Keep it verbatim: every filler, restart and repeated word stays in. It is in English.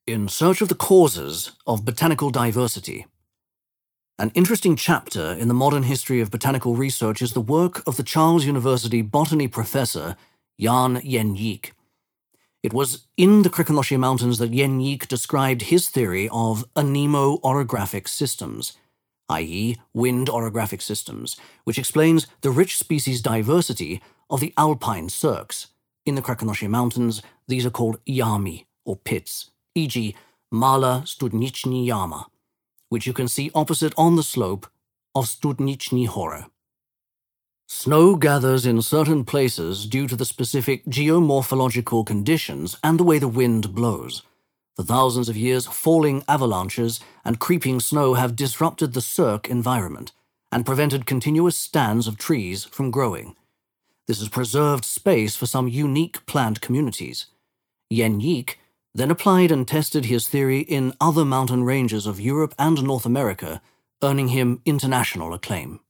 In Search of the Causes of Botanical Diversity. An interesting chapter in the modern history of botanical research is the work of the Charles University botany professor Jan Yenjik. It was in the Krikonoshi Mountains that Yenjik described his theory of anemone-orographic systems, that is, wind orographic systems, which explains the rich species diversity of the alpine cirques. In the Krikonoshi Mountains, these are called yami, or pits, for example, Mala Studnichny Yama, which you can see opposite on the slope of Studnichny Hora. Snow gathers in certain places due to the specific geomorphological conditions and the way the wind blows. For thousands of years, falling avalanches and creeping snow have disrupted the cirque environment and prevented continuous stands of trees from growing. This has preserved space for some unique plant communities. Yenjik then applied and tested his theory in other mountain ranges of Europe and North America, earning him international acclaim.